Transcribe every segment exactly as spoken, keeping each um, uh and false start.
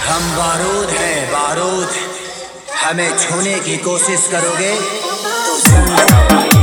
हम बारूद हैं बारूद, हमें छूने की कोशिश करोगे तो सुन जाओगे।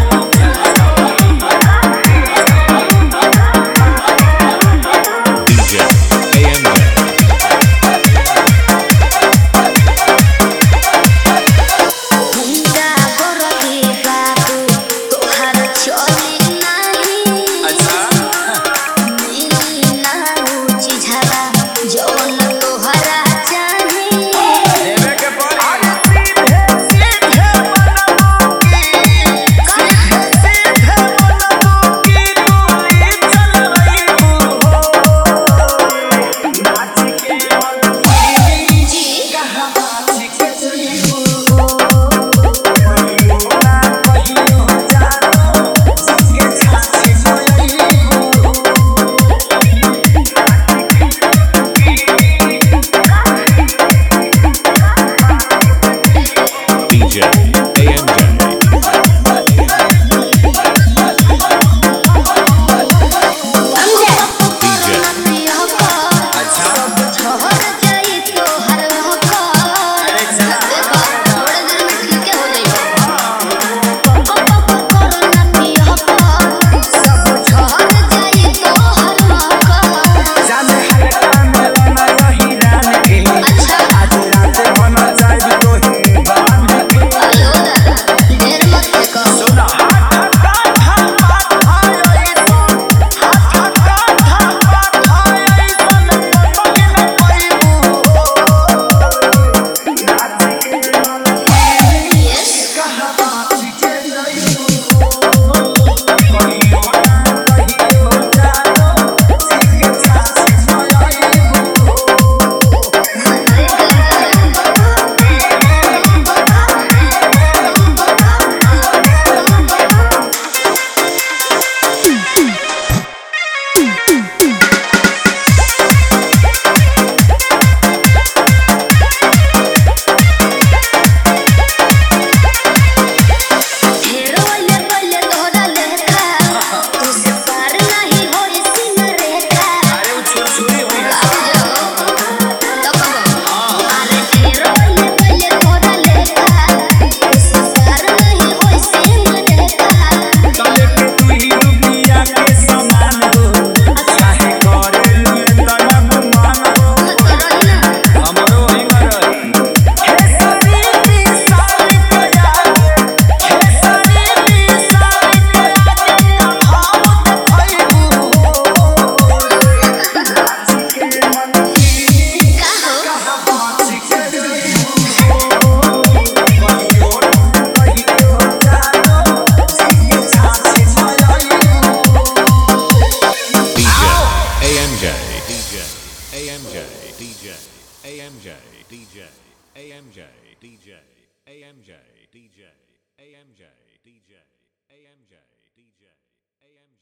A M J, D J, A M J, D J, A M J, D J, A M J, D J, A M J, D J, A M J.